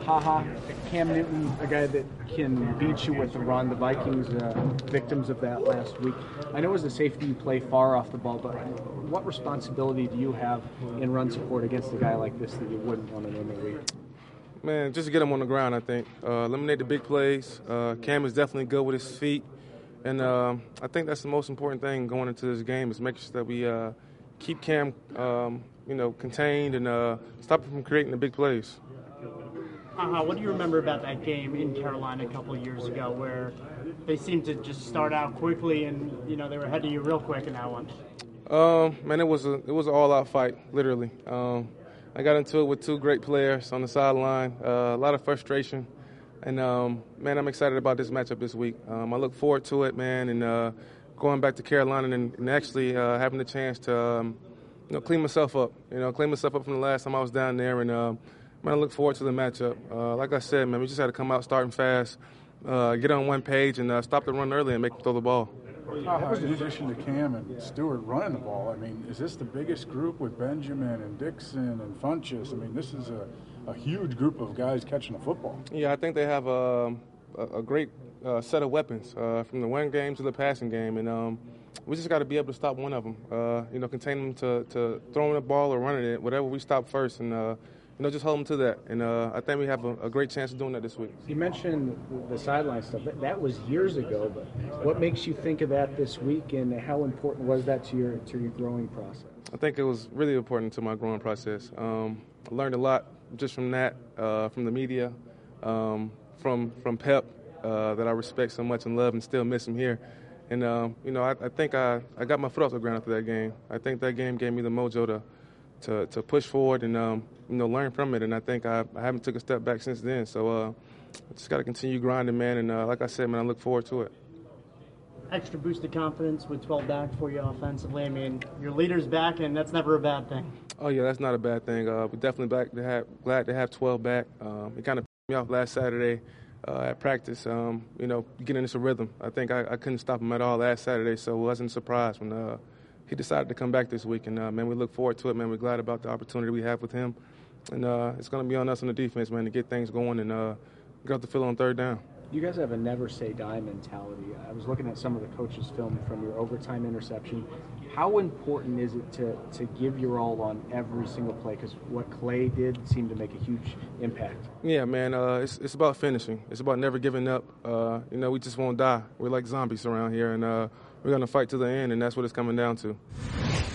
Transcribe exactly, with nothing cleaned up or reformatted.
haha, Cam Newton, a guy that can beat you with the run. The Vikings, uh, victims of that last week. I know as a safety you play far off the ball, but what responsibility do you have in run support against a guy like this that you wouldn't want to in the week? Man, just to get him on the ground, I think. Uh, eliminate the big plays. Uh, Cam is definitely good with his feet. And uh, I think that's the most important thing going into this game is making sure that we uh, keep Cam, um, you know, contained and uh, stop him from creating the big plays. Uh-huh. What do you remember about that game in Carolina a couple of years ago where they seemed to just start out quickly and, you know, they were ahead of you real quick in that one? Um, man, it was a it was an all-out fight, literally. Um, I got into it with two great players on the sideline, uh, a lot of frustration. And, um, man, I'm excited about this matchup this week. Um, I look forward to it, man, and uh, going back to Carolina and, and actually uh, having the chance to, um, you know, clean myself up, you know, clean myself up from the last time I was down there. And, uh, man, I look forward to the matchup. Uh, like I said, man, we just had to come out starting fast, uh, get on one page, and uh, stop the run early and make them throw the ball. Uh, in addition to Cam and Stewart running the ball, I mean, is this the biggest group with Benjamin and Dixon and Funchess? I mean, this is a, a huge group of guys catching the football. Yeah, I think they have a, a, a great uh, set of weapons uh, from the run game to the passing game, and um, we just got to be able to stop one of them. Uh, you know, contain them to, to throwing the ball or running it, whatever we stop first, and uh, you know, just hold them to that. And uh, I think we have a, a great chance of doing that this week. You mentioned the sideline stuff. That, that was years ago, but what makes you think of that this week, and how important was that to your to your growing process? I think it was really important to my growing process. Um, I learned a lot just from that, uh, from the media, um, from from Pep, uh, that I respect so much and love and still miss him here. And, um, you know, I, I think I, I got my foot off the ground after that game. I think that game gave me the mojo to to, to push forward and, um, you know, learn from it. And I think I, I haven't took a step back since then. So uh, I just got to continue grinding, man. And uh, like I said, man, I look forward to it. Extra boost of confidence with twelve back for you offensively. I mean, your leader's back, and that's never a bad thing. Oh, yeah, that's not a bad thing. Uh, we're definitely back to have, glad to have twelve back. Um, it kind of pissed me off last Saturday uh, at practice, um, you know, getting into rhythm. I think I, I couldn't stop him at all last Saturday, so it wasn't a surprise when uh, he decided to come back this week. And, uh, man, we look forward to it, man. We're glad about the opportunity we have with him. And uh, it's going to be on us on the defense, man, to get things going and uh, get off the field on third down. You guys have a never-say-die mentality. I was looking at some of the coaches' film from your overtime interception. How important is it to, to give your all on every single play? Because what Clay did seemed to make a huge impact. Yeah, man, uh, it's it's about finishing. It's about never giving up. Uh, you know, we just won't die. We're like zombies around here, and uh, we're going to fight to the end, and that's what it's coming down to.